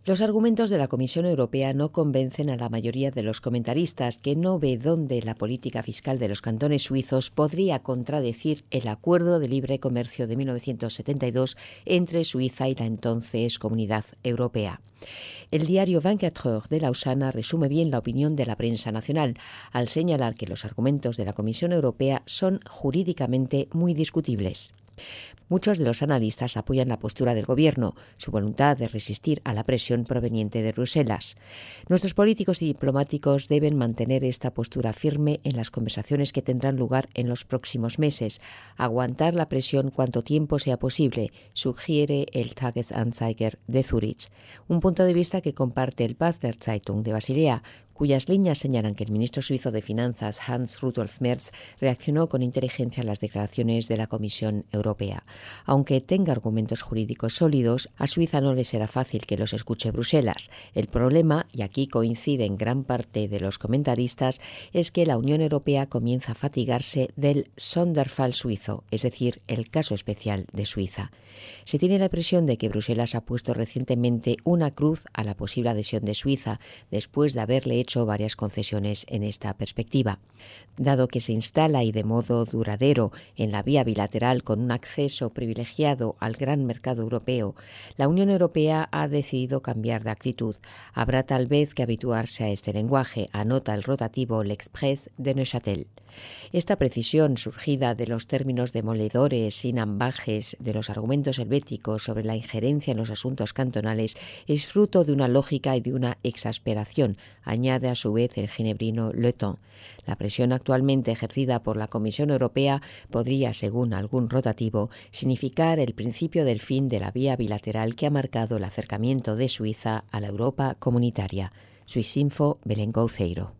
Los argumentos de la Comisión Europea no convencen a la mayoría de los comentaristas, que no ve dónde la política fiscal de los cantones suizos podría contradecir el acuerdo de libre comercio de 1972 entre Suiza y la entonces Comunidad Europea. El diario 24 Heures de Lausana resume bien la opinión de la prensa nacional al señalar que los argumentos de la Comisión Europea son jurídicamente muy discutibles. Muchos de los analistas apoyan la postura del Gobierno, su voluntad de resistir a la presión proveniente de Bruselas. Nuestros políticos y diplomáticos deben mantener esta postura firme en las conversaciones que tendrán lugar en los próximos meses, aguantar la presión cuanto tiempo sea posible, sugiere el Tagesanzeiger de Zúrich, un punto de vista que comparte el Basler Zeitung de Basilea, cuyas líneas señalan que el ministro suizo de Finanzas, Hans Rudolf Merz, reaccionó con inteligencia a las declaraciones de la Comisión Europea. Aunque tenga argumentos jurídicos sólidos, a Suiza no le será fácil que los escuche Bruselas. El problema, y aquí coinciden gran parte de los comentaristas, es que la Unión Europea comienza a fatigarse del Sonderfall suizo, es decir, el caso especial de Suiza. Se tiene la impresión de que Bruselas ha puesto recientemente una cruz a la posible adhesión de Suiza, después de haberle hecho varias concesiones en esta perspectiva. Dado que se instala y de modo duradero en la vía bilateral con un acceso privilegiado al gran mercado europeo, la Unión Europea ha decidido cambiar de actitud. Habrá tal vez que habituarse a este lenguaje, anota el rotativo L'Express de Neuchâtel. Esta precisión, surgida de los términos demoledores sin ambajes de los argumentos helvéticos sobre la injerencia en los asuntos cantonales, es fruto de una lógica y de una exasperación, añade a su vez el ginebrino Le Temps. La presión actualmente ejercida por la Comisión Europea podría, según algún rotativo, significar el principio del fin de la vía bilateral que ha marcado el acercamiento de Suiza a la Europa comunitaria. Swissinfo, Belén Gouceiro.